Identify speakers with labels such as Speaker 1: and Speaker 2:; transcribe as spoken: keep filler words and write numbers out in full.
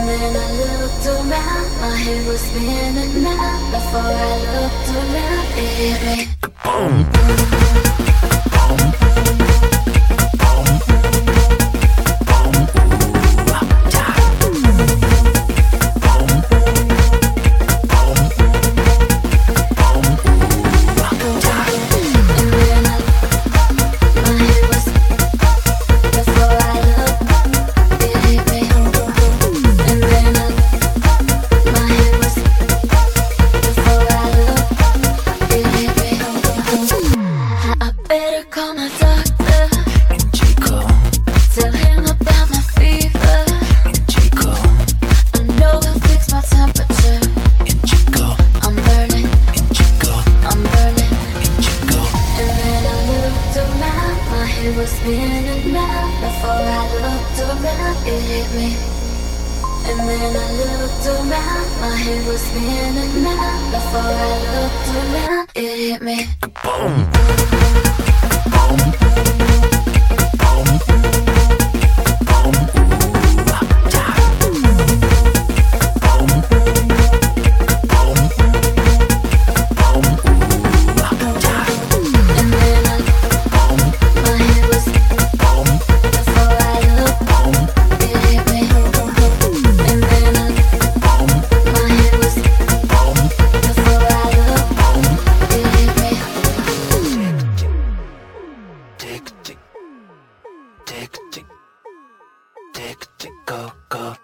Speaker 1: then I looked around, my head was spinning now. Before I looked around, it hit me. It was spinning round. Before I looked around, it hit me. And then I looked around, my head was spinning round. Before I looked around, it hit me. Boom. Tick, tick, tick, tick, tick, go, go.